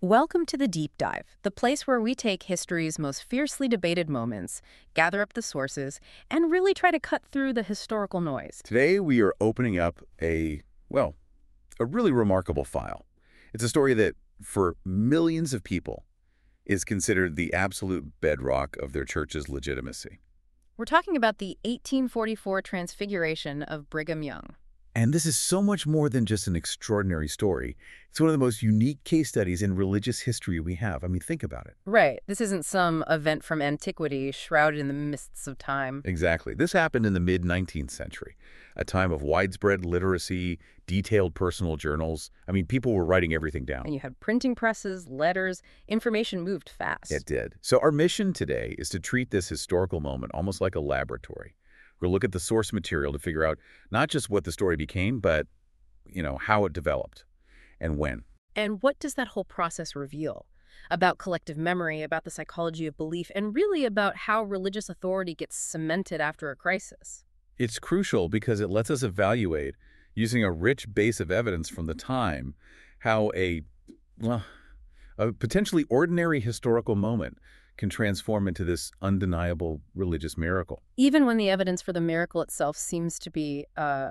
Welcome to the Deep Dive, the place where we take history's most fiercely debated moments, gather up the sources, and really try to cut through the historical noise. Today we are opening up a really remarkable file. It's a story that, for millions of people, is considered the absolute bedrock of their church's legitimacy. We're talking about the 1844 Transfiguration of Brigham Young. And this is so much more than just an extraordinary story. It's one of the most unique case studies in religious history we have. I mean, think about it. Right. This isn't some event from antiquity shrouded in the mists of time. Exactly. This happened in the mid-19th century, a time of widespread literacy, detailed personal journals. I mean, people were writing everything down. And you had printing presses, letters, information moved fast. It did. So our mission today is to treat this historical moment almost like a laboratory. We'll look at the source material to figure out not just what the story became, but, how it developed and when. And what does that whole process reveal? About collective memory, about the psychology of belief, and really about how religious authority gets cemented after a crisis. It's crucial because it lets us evaluate, using a rich base of evidence from the time, how a potentially ordinary historical moment can transform into this undeniable religious miracle. Even when the evidence for the miracle itself seems to be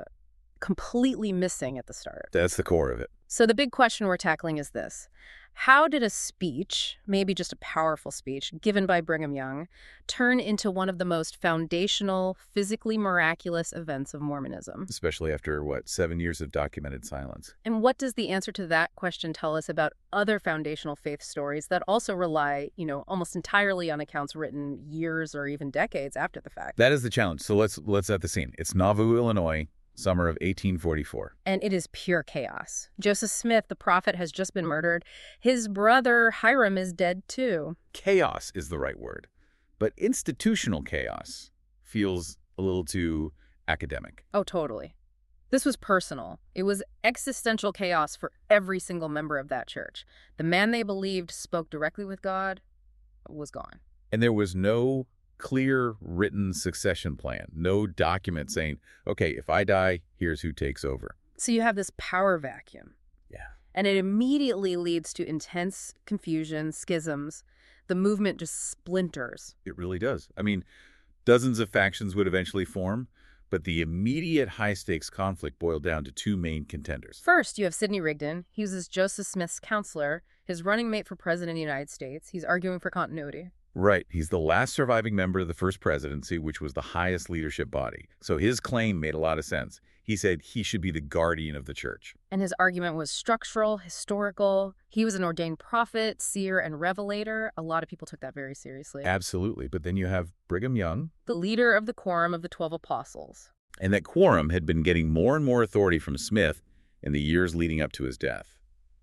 completely missing at the start. That's the core of it. So the big question we're tackling is this. How did a speech, maybe just a powerful speech, given by Brigham Young, turn into one of the most foundational, physically miraculous events of Mormonism? Especially after, 7 years of documented silence. And what does the answer to that question tell us about other foundational faith stories that also rely, almost entirely on accounts written years or even decades after the fact? That is the challenge. So let's set the scene. It's Nauvoo, Illinois, summer of 1844. And it is pure chaos. Joseph Smith, the prophet, has just been murdered. His brother, Hiram, is dead too. Chaos is the right word. But institutional chaos feels a little too academic. Oh, totally. This was personal. It was existential chaos for every single member of that church. The man they believed spoke directly with God was gone. And there was no clear written succession plan, no document saying, okay, if I die, here's who takes over. So you have this power vacuum. Yeah. And it immediately leads to intense confusion, schisms. The movement just splinters. It really does. I mean, dozens of factions would eventually form, but the immediate high-stakes conflict boiled down to two main contenders. First, you have Sidney Rigdon. He was Joseph Smith's counselor, his running mate for president of the United States. He's arguing for continuity. Right. He's the last surviving member of the first presidency, which was the highest leadership body. So his claim made a lot of sense. He said he should be the guardian of the church. And his argument was structural, historical. He was an ordained prophet, seer, and revelator. A lot of people took that very seriously. Absolutely. But then you have Brigham Young, the leader of the Quorum of the 12 Apostles. And that quorum had been getting more and more authority from Smith in the years leading up to his death.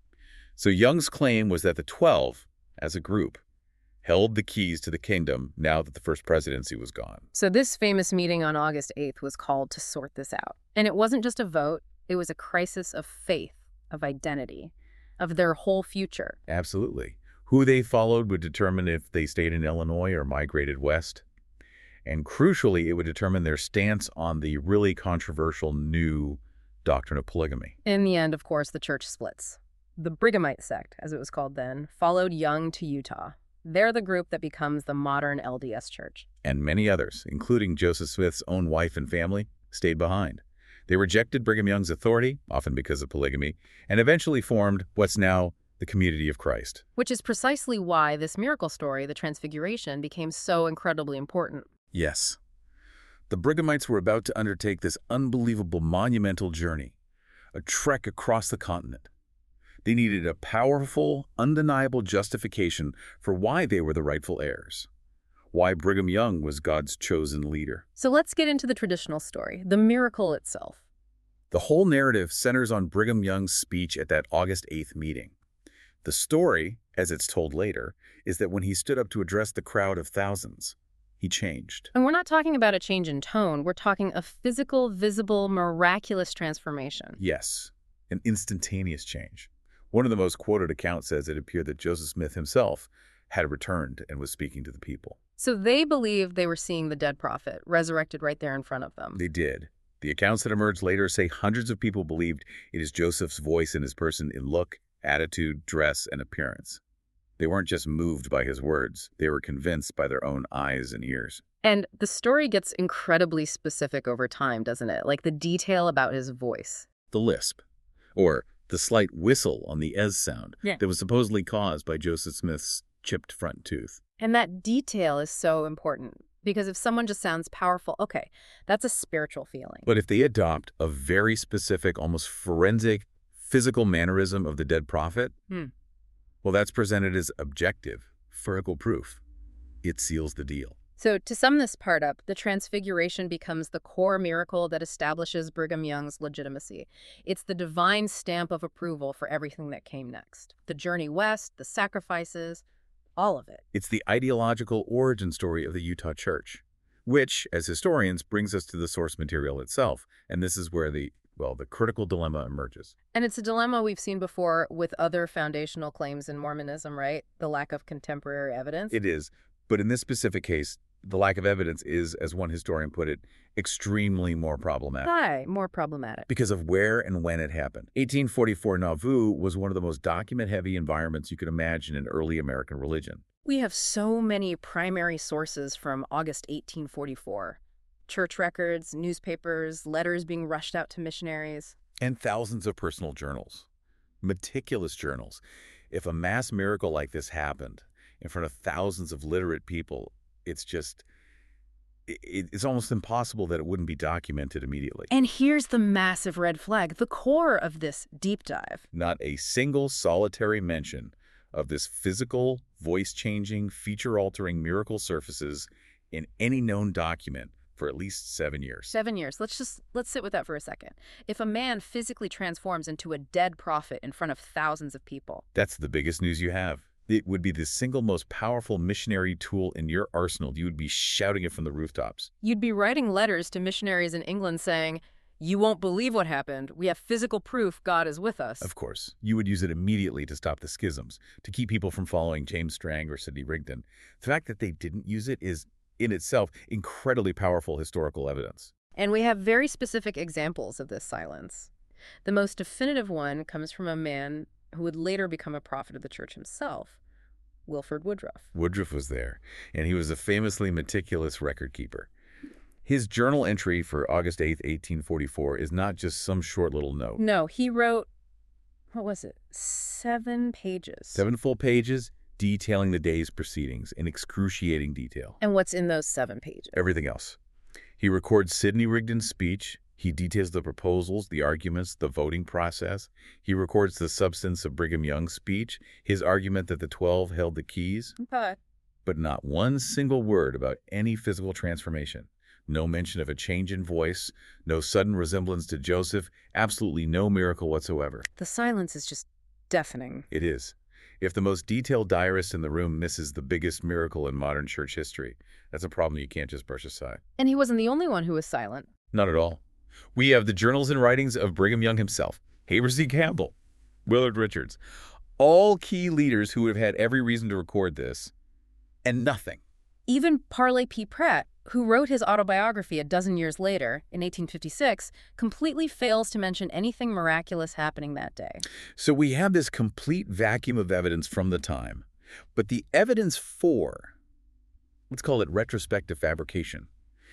So Young's claim was that the 12, as a group, held the keys to the kingdom now that the first presidency was gone. So this famous meeting on August 8th was called to sort this out. And it wasn't just a vote. It was a crisis of faith, of identity, of their whole future. Absolutely. Who they followed would determine if they stayed in Illinois or migrated west. And crucially, it would determine their stance on the really controversial new doctrine of polygamy. In the end, of course, the church splits. The Brighamite sect, as it was called then, followed Young to Utah. They're the group that becomes the modern LDS Church. And many others, including Joseph Smith's own wife and family, stayed behind. They rejected Brigham Young's authority, often because of polygamy, and eventually formed what's now the Community of Christ. Which is precisely why this miracle story, the Transfiguration, became so incredibly important. Yes. The Brighamites were about to undertake this unbelievable monumental journey, a trek across the continent. They needed a powerful, undeniable justification for why they were the rightful heirs, why Brigham Young was God's chosen leader. So let's get into the traditional story, the miracle itself. The whole narrative centers on Brigham Young's speech at that August 8th meeting. The story, as it's told later, is that when he stood up to address the crowd of thousands, he changed. And we're not talking about a change in tone. We're talking a physical, visible, miraculous transformation. Yes, an instantaneous change. One of the most quoted accounts says it appeared that Joseph Smith himself had returned and was speaking to the people. So they believed they were seeing the dead prophet, resurrected right there in front of them. They did. The accounts that emerged later say hundreds of people believed it is Joseph's voice in his person in look attitude, dress, and appearance. They weren't just moved by his words, they were convinced by their own eyes and ears. And the story gets incredibly specific over time, doesn't it? Like the detail about his voice. The lisp, or the slight whistle on the S sound that was supposedly caused by Joseph Smith's chipped front tooth. And that detail is so important, because if someone just sounds powerful, okay, that's a spiritual feeling. But if they adopt a very specific, almost forensic, physical mannerism of the dead prophet, well, that's presented as objective, empirical proof. It seals the deal. So to sum this part up, the Transfiguration becomes the core miracle that establishes Brigham Young's legitimacy. It's the divine stamp of approval for everything that came next. The journey west, the sacrifices, all of it. It's the ideological origin story of the Utah Church, which, as historians, brings us to the source material itself. And this is where the critical dilemma emerges. And it's a dilemma we've seen before with other foundational claims in Mormonism, right? The lack of contemporary evidence. It is. But in this specific case, the lack of evidence is, as one historian put it, extremely more problematic. Why more problematic? Because of where and when it happened. 1844 Nauvoo was one of the most document-heavy environments you could imagine in early American religion. We have so many primary sources from August 1844. Church records, newspapers, letters being rushed out to missionaries. And thousands of personal journals. Meticulous journals. If a mass miracle like this happened in front of thousands of literate people, it's almost impossible that it wouldn't be documented immediately. And here's the massive red flag, the core of this deep dive. Not a single solitary mention of this physical, voice-changing, feature-altering miracle surfaces in any known document for at least 7 years. 7 years. Let's sit with that for a second. If a man physically transforms into a dead prophet in front of thousands of people. That's the biggest news you have. It would be the single most powerful missionary tool in your arsenal. You would be shouting it from the rooftops. You'd be writing letters to missionaries in England saying, "You won't believe what happened. We have physical proof God is with us." Of course. You would use it immediately to stop the schisms, to keep people from following James Strang or Sidney Rigdon. The fact that they didn't use it is, in itself, incredibly powerful historical evidence. And we have very specific examples of this silence. The most definitive one comes from a man who would later become a prophet of the church himself, Wilford Woodruff. Woodruff was there, and he was a famously meticulous record keeper. His journal entry for August 8th, 1844 is not just some short little note. No, he wrote, what was it, 7 pages. 7 full pages detailing the day's proceedings in excruciating detail. And what's in those 7 pages? Everything else. He records Sidney Rigdon's speech. He details the proposals, the arguments, the voting process. He records the substance of Brigham Young's speech, his argument that the 12 held the keys. Okay. But not one single word about any physical transformation. No mention of a change in voice, no sudden resemblance to Joseph, absolutely no miracle whatsoever. The silence is just deafening. It is. If the most detailed diarist in the room misses the biggest miracle in modern church history, that's a problem you can't just brush aside. And he wasn't the only one who was silent. Not at all. We have the journals and writings of Brigham Young himself, Heber C. Campbell, Willard Richards, all key leaders who would have had every reason to record this, and nothing. Even Parley P. Pratt, who wrote his autobiography a dozen years later, in 1856, completely fails to mention anything miraculous happening that day. So we have this complete vacuum of evidence from the time, but the evidence for, let's call it retrospective fabrication,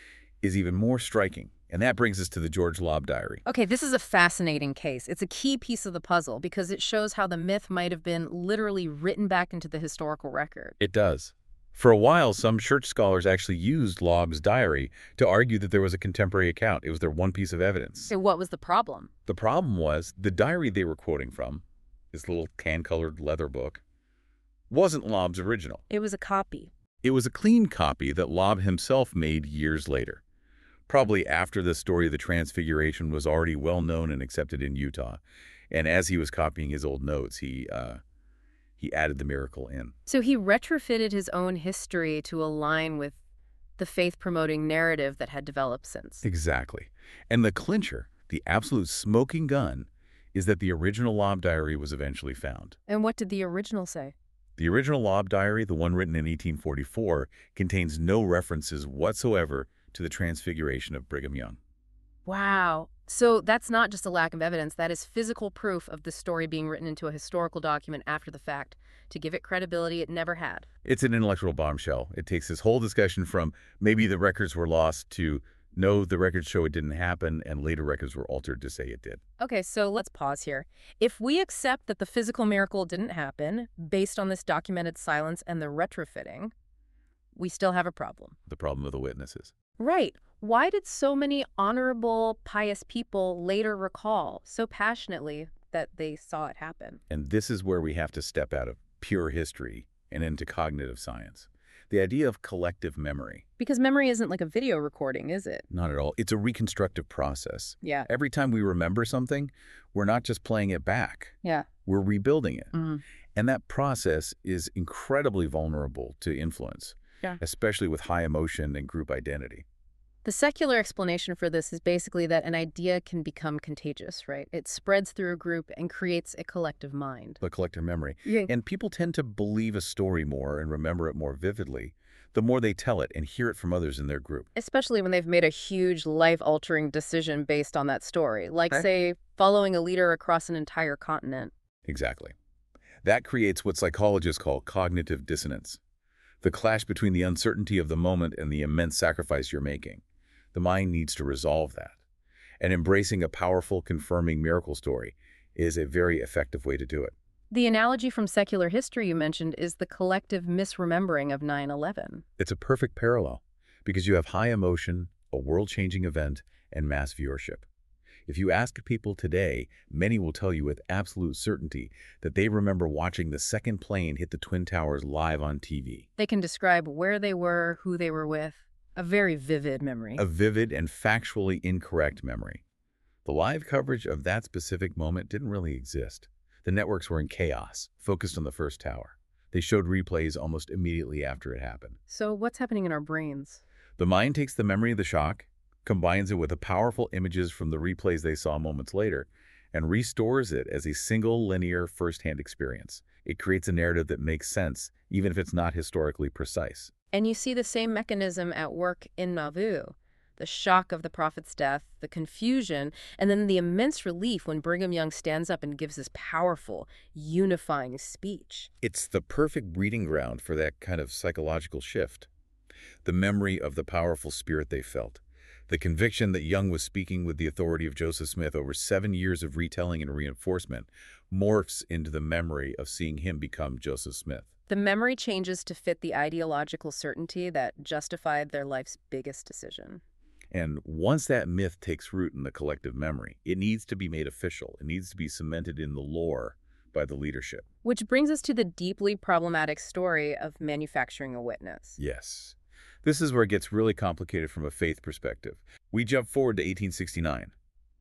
is even more striking. And that brings us to the George Lobb Diary. Okay, this is a fascinating case. It's a key piece of the puzzle because it shows how the myth might have been literally written back into the historical record. It does. For a while, some church scholars actually used Lobb's diary to argue that there was a contemporary account. It was their one piece of evidence. So what was the problem? The problem was the diary they were quoting from, this little tan-colored leather book, wasn't Lobb's original. It was a copy. It was a clean copy that Lobb himself made years later. Probably after the story of the Transfiguration was already well known and accepted in Utah. And as he was copying his old notes, he added the miracle in. So he retrofitted his own history to align with the faith-promoting narrative that had developed since. Exactly. And the clincher, the absolute smoking gun, is that the original Lobb Diary was eventually found. And what did the original say? The original Lobb Diary, the one written in 1844, contains no references whatsoever to the Transfiguration of Brigham Young. Wow. So that's not just a lack of evidence, that is physical proof of the story being written into a historical document after the fact to give it credibility it never had. It's an intellectual bombshell. It takes this whole discussion from maybe the records were lost to no, the records show it didn't happen, and later records were altered to say it did. Okay, so let's pause here. If we accept that the physical miracle didn't happen based on this documented silence and the retrofitting, we still have a problem. The problem of the witnesses. Right. Why did so many honorable, pious people later recall so passionately that they saw it happen? And this is where we have to step out of pure history and into cognitive science. The idea of collective memory. Because memory isn't like a video recording, is it? Not at all. It's a reconstructive process. Yeah. Every time we remember something, we're not just playing it back. Yeah. We're rebuilding it. Mm. And that process is incredibly vulnerable to influence, especially with high emotion and group identity. The secular explanation for this is basically that an idea can become contagious, right? It spreads through a group and creates a collective mind. The collective memory. Yeah. And people tend to believe a story more and remember it more vividly the more they tell it and hear it from others in their group. Especially when they've made a huge life-altering decision based on that story, like, say, following a leader across an entire continent. Exactly. That creates what psychologists call cognitive dissonance, the clash between the uncertainty of the moment and the immense sacrifice you're making. The mind needs to resolve that. And embracing a powerful, confirming miracle story is a very effective way to do it. The analogy from secular history you mentioned is the collective misremembering of 9/11. It's a perfect parallel because you have high emotion, a world-changing event, and mass viewership. If you ask people today, many will tell you with absolute certainty that they remember watching the second plane hit the Twin Towers live on TV. They can describe where they were, who they were with. A very vivid memory. A vivid and factually incorrect memory. The live coverage of that specific moment didn't really exist. The networks were in chaos, focused on the first tower. They showed replays almost immediately after it happened. So what's happening in our brains? The mind takes the memory of the shock, combines it with the powerful images from the replays they saw moments later, and restores it as a single linear first-hand experience. It creates a narrative that makes sense, even if it's not historically precise. And you see the same mechanism at work in Nauvoo. The shock of the prophet's death, the confusion, and then the immense relief when Brigham Young stands up and gives this powerful, unifying speech. It's the perfect breeding ground for that kind of psychological shift. The memory of the powerful spirit they felt. The conviction that Young was speaking with the authority of Joseph Smith over 7 years of retelling and reinforcement morphs into the memory of seeing him become Joseph Smith. The memory changes to fit the ideological certainty that justified their life's biggest decision. And once that myth takes root in the collective memory, it needs to be made official. It needs to be cemented in the lore by the leadership. Which brings us to the deeply problematic story of manufacturing a witness. Yes. This is where it gets really complicated from a faith perspective. We jump forward to 1869.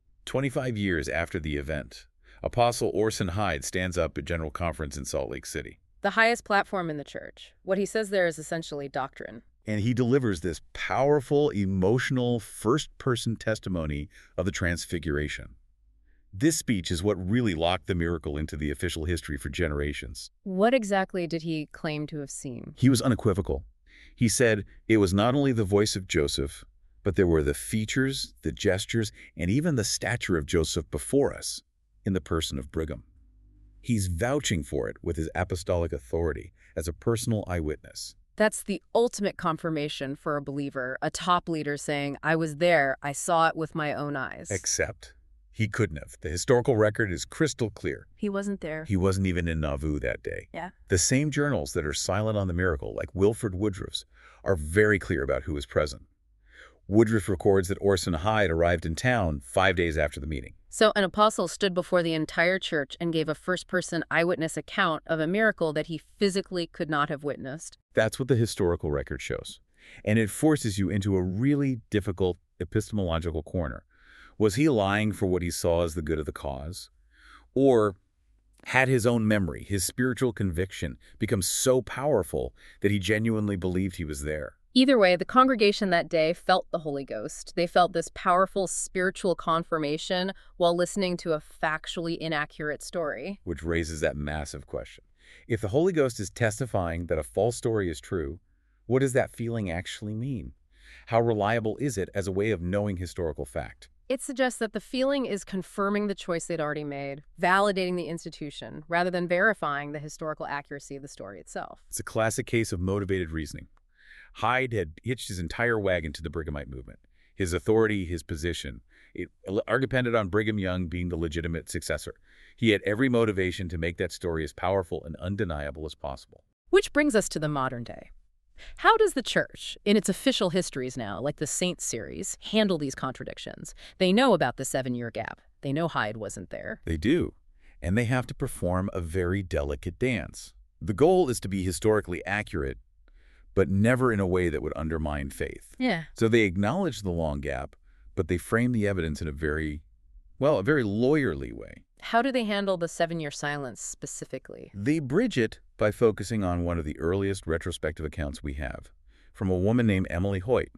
25 years after the event, Apostle Orson Hyde stands up at General Conference in Salt Lake City. The highest platform in the church. What he says there is essentially doctrine. And he delivers this powerful, emotional, first-person testimony of the Transfiguration. This speech is what really locked the miracle into the official history for generations. What exactly did he claim to have seen? He was unequivocal. He said it was not only the voice of Joseph, but there were the features, the gestures, and even the stature of Joseph before us in the person of Brigham. He's vouching for it with his apostolic authority as a personal eyewitness. That's the ultimate confirmation for a believer, a top leader saying, I was there, I saw it with my own eyes. Except he couldn't have. The historical record is crystal clear. He wasn't there. He wasn't even in Nauvoo that day. Yeah. The same journals that are silent on the miracle, like Wilford Woodruff's, are very clear about who was present. Woodruff records that Orson Hyde arrived in town 5 days after the meeting. So an apostle stood before the entire church and gave a first-person eyewitness account of a miracle that he physically could not have witnessed. That's what the historical record shows. And it forces you into a really difficult epistemological corner. Was he lying for what he saw as the good of the cause? Or had his own memory, his spiritual conviction, become so powerful that he genuinely believed he was there? Either way, the congregation that day felt the Holy Ghost. They felt this powerful spiritual confirmation while listening to a factually inaccurate story. Which raises that massive question. If the Holy Ghost is testifying that a false story is true, what does that feeling actually mean? How reliable is it as a way of knowing historical fact? It suggests that the feeling is confirming the choice they'd already made, validating the institution, rather than verifying the historical accuracy of the story itself. It's a classic case of motivated reasoning. Hyde had hitched his entire wagon to the Brighamite movement. His authority, his position. It depended on Brigham Young being the legitimate successor. He had every motivation to make that story as powerful and undeniable as possible. Which brings us to the modern day. How does the church, in its official histories now, like the Saints series, handle these contradictions? They know about the 7-year gap. They know Hyde wasn't there. They do, and they have to perform a very delicate dance. The goal is to be historically accurate, but never in a way that would undermine faith. Yeah. So they acknowledge the long gap, but they frame the evidence in a very lawyerly way. How do they handle the 7-year silence specifically? They bridge it by focusing on one of the earliest retrospective accounts we have, from a woman named Emily Hoyt.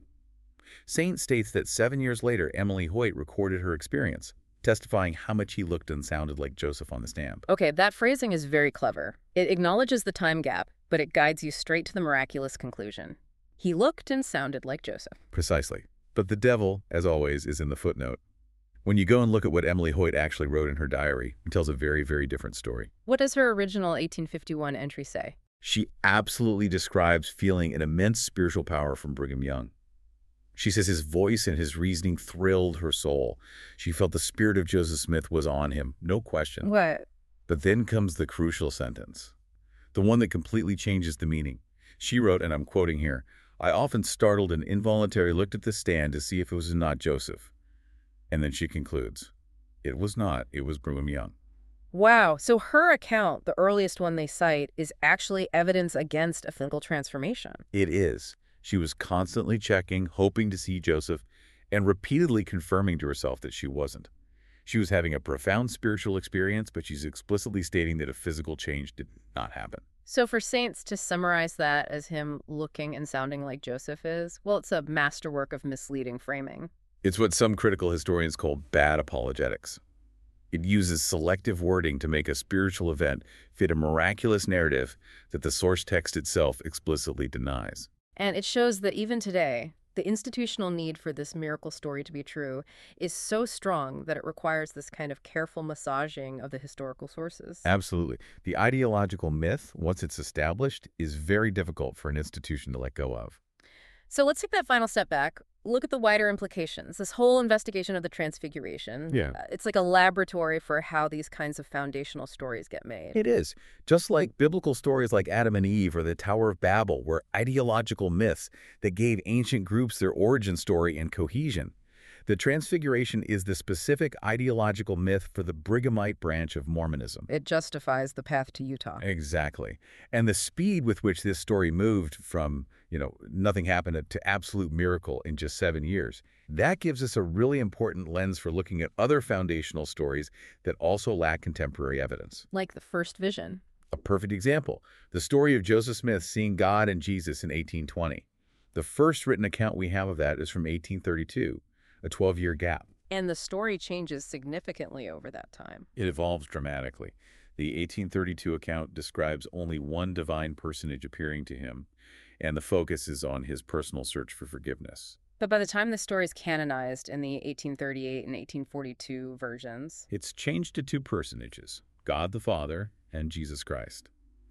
Saint states that 7 years later, Emily Hoyt recorded her experience, testifying how much he looked and sounded like Joseph on the stamp. Okay, that phrasing is very clever. It acknowledges the time gap, but it guides you straight to the miraculous conclusion. He looked and sounded like Joseph. Precisely. But the devil, as always, is in the footnote. When you go and look at what Emily Hoyt actually wrote in her diary, it tells a very, very different story. What does her original 1851 entry say? She absolutely describes feeling an immense spiritual power from Brigham Young. She says his voice and his reasoning thrilled her soul. She felt the spirit of Joseph Smith was on him, no question. What? But then comes the crucial sentence, the one that completely changes the meaning. She wrote, and I'm quoting here, "I often startled and involuntarily looked at the stand to see if it was not Joseph." And then she concludes, it was not, it was Brigham Young. Wow, so her account, the earliest one they cite, is actually evidence against a physical transformation. It is. She was constantly checking, hoping to see Joseph, and repeatedly confirming to herself that she wasn't. She was having a profound spiritual experience, but she's explicitly stating that a physical change did not happen. So for Saints to summarize that as him looking and sounding like Joseph is, well, it's a masterwork of misleading framing. It's what some critical historians call bad apologetics. It uses selective wording to make a spiritual event fit a miraculous narrative that the source text itself explicitly denies. And it shows that even today, the institutional need for this miracle story to be true is so strong that it requires this kind of careful massaging of the historical sources. Absolutely. The ideological myth, once it's established, is very difficult for an institution to let go of. So let's take that final step back. Look at the wider implications. This whole investigation of the Transfiguration, it's like a laboratory for how these kinds of foundational stories get made. It is. Just like biblical stories like Adam and Eve or the Tower of Babel were ideological myths that gave ancient groups their origin story and cohesion. The Transfiguration is the specific ideological myth for the Brighamite branch of Mormonism. It justifies the path to Utah. Exactly. And the speed with which this story moved from, nothing happened to absolute miracle in just 7 years, that gives us a really important lens for looking at other foundational stories that also lack contemporary evidence. Like the first vision. A perfect example, the story of Joseph Smith seeing God and Jesus in 1820. The first written account we have of that is from 1832. A 12-year gap. And the story changes significantly over that time. It evolves dramatically. The 1832 account describes only one divine personage appearing to him, and the focus is on his personal search for forgiveness. But by the time the story is canonized in the 1838 and 1842 versions, it's changed to two personages, God the Father and Jesus Christ.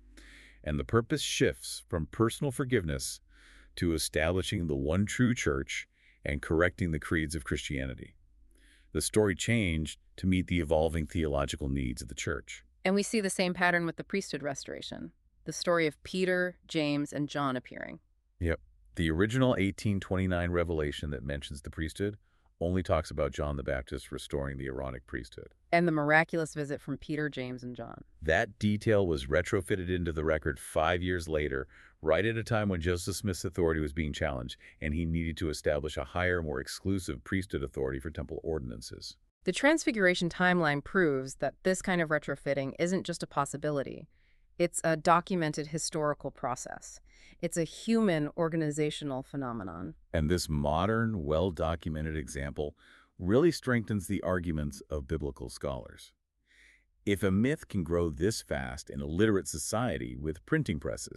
And the purpose shifts from personal forgiveness to establishing the one true church and correcting the creeds of Christianity. The story changed to meet the evolving theological needs of the church. And we see the same pattern with the priesthood restoration, the story of Peter, James, and John appearing. Yep. The original 1829 revelation that mentions the priesthood only talks about John the Baptist restoring the Aaronic priesthood. And the miraculous visit from Peter, James, and John. That detail was retrofitted into the record 5 years later, right at a time when Joseph Smith's authority was being challenged, and he needed to establish a higher, more exclusive priesthood authority for temple ordinances. The Transfiguration timeline proves that this kind of retrofitting isn't just a possibility. It's a documented historical process. It's a human organizational phenomenon. And this modern, well-documented example really strengthens the arguments of biblical scholars. If a myth can grow this fast in a literate society with printing presses,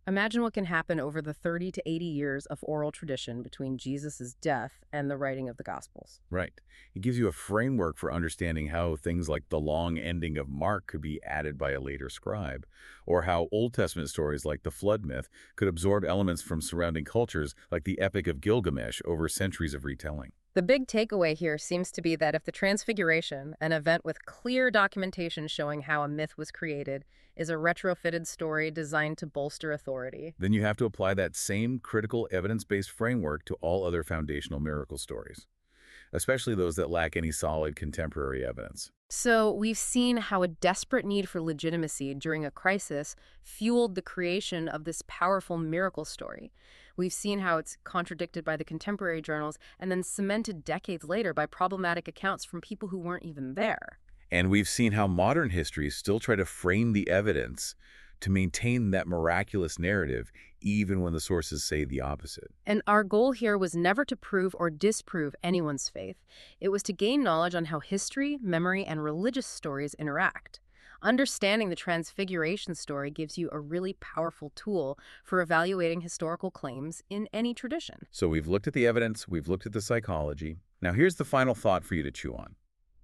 Imagine what can happen over the 30 to 80 years of oral tradition between Jesus' death and the writing of the Gospels. Right. It gives you a framework for understanding how things like the long ending of Mark could be added by a later scribe, or how Old Testament stories like the flood myth could absorb elements from surrounding cultures like the Epic of Gilgamesh over centuries of retelling. The big takeaway here seems to be that if the Transfiguration, an event with clear documentation showing how a myth was created, is a retrofitted story designed to bolster authority. Then you have to apply that same critical evidence-based framework to all other foundational miracle stories, especially those that lack any solid contemporary evidence. So we've seen how a desperate need for legitimacy during a crisis fueled the creation of this powerful miracle story. We've seen how it's contradicted by the contemporary journals and then cemented decades later by problematic accounts from people who weren't even there. And we've seen how modern histories still try to frame the evidence to maintain that miraculous narrative, even when the sources say the opposite. And our goal here was never to prove or disprove anyone's faith. It was to gain knowledge on how history, memory, and religious stories interact. Understanding the Transfiguration story gives you a really powerful tool for evaluating historical claims in any tradition. So we've looked at the evidence, we've looked at the psychology. Now here's the final thought for you to chew on.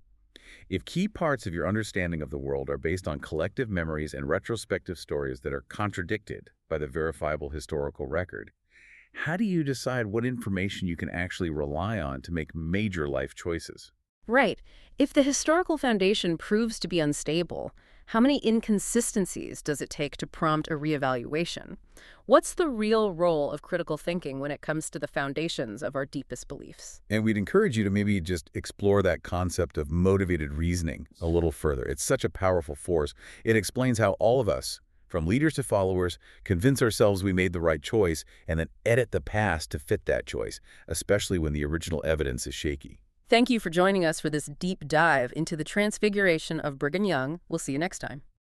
If key parts of your understanding of the world are based on collective memories and retrospective stories that are contradicted by the verifiable historical record, how do you decide what information you can actually rely on to make major life choices? Right. If the historical foundation proves to be unstable, how many inconsistencies does it take to prompt a reevaluation? What's the real role of critical thinking when it comes to the foundations of our deepest beliefs? And we'd encourage you to maybe just explore that concept of motivated reasoning a little further. It's such a powerful force. It explains how all of us, from leaders to followers, convince ourselves we made the right choice and then edit the past to fit that choice, especially when the original evidence is shaky. Thank you for joining us for this deep dive into the Transfiguration of Brigham Young. We'll see you next time.